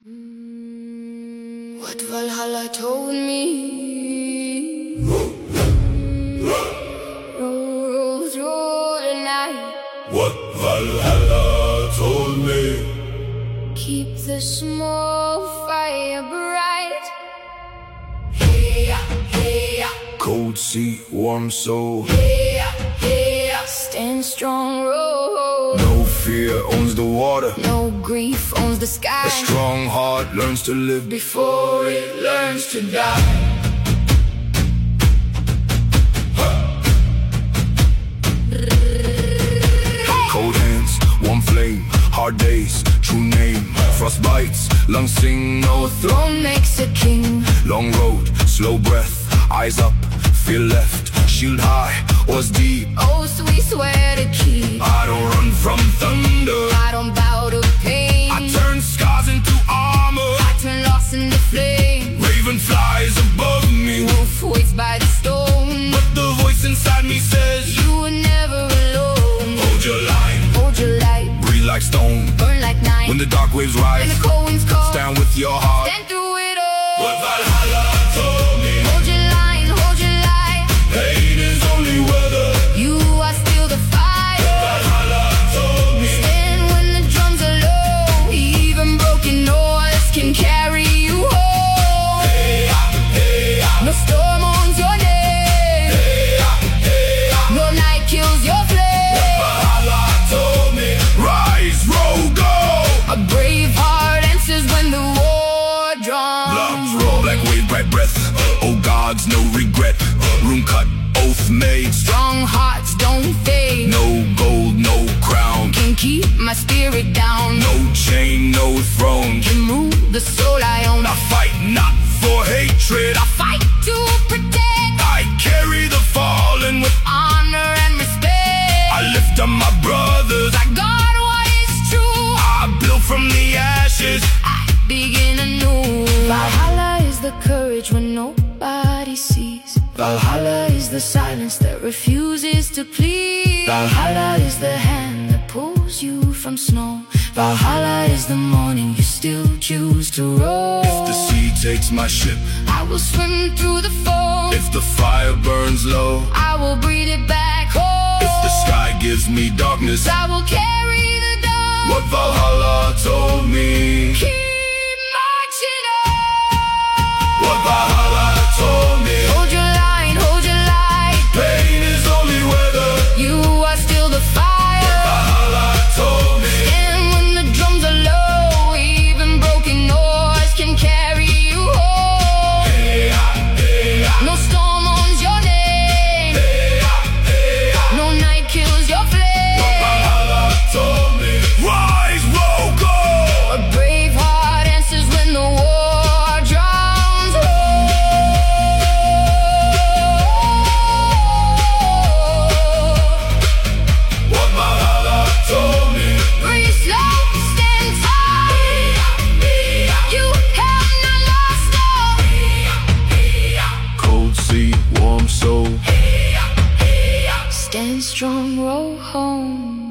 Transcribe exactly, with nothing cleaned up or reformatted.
What Valhalla told me, roll through the night. What Valhalla told me, keep the small fire bright. Hey, hey, cold sea, warm soul. Hey, hey, stand strong, roll. No fear owns the water, no grief owns the sky. A strong heart learns to live before it learns to die. Cold hands, warm flame, hard days, true name. Frost bites, lungs sing, no throne makes a king. Long road, slow breath, eyes up, feel left. Shield high, oars deep. Oh, sweet swear to keep. I don't run from thunder, I don't bow to pain. I turn scars into armor, I turn loss into flame. Raven flies above me, wolf waits by the stone. but the voice inside me says, you were never alone. hold your line, hold your light, breathe like stone, burn like night. when the dark waves rise, and the cold winds call, stand with your heart. stand through it all. What Valhalla told me, hold your line, hold your light. pain is only weather. You are still the fire. Valhalla told me, stand when the drums are low. Even broken oars can carry you home. hey, hey, No storm owns your name. hey, hey, No night kills your flame. Valhalla told me, rise, roll, go. A brave heart answers when the war drums Lungs roll like wave, bright breath. Oh gods, no regret. Room cut, oath made. Strong hearts don't fade. No gold, no crown. Can keep my spirit down. No chain, no throne. Can move the soul I own. I fight not for hatred, I Fight to protect. I carry the fallen with. Honor and respect. I lift up my brothers, I guard what is true. I build from the ashes. I begin anew. Valhalla is the courage when nobody sees. Valhalla is the silence that refuses to plead. Valhalla is the hand that pulls you from snow. Valhalla is the morning you still choose to roll. If the sea takes my ship, I will swim through the foam. if the fire burns low, I will breathe it back home. if the sky gives me darkness, I will carry the dawn. what Valhalla told me, Keep marching on. what Valhalla told me, Hold your line, hold your light. pain is only weather. You are still the fire. Valhalla told me, And when the drums are low, even broken oars can carry you home. hey, hey, No storm owns your name. hey, hey, No night kills your flame. Valhalla told me, rise, roll, go. A brave heart answers when the war drums roll. What Valhalla told me, Breathe slow, stand tall. You have not lost all. cold sea, warm soul. Stand strong, row home.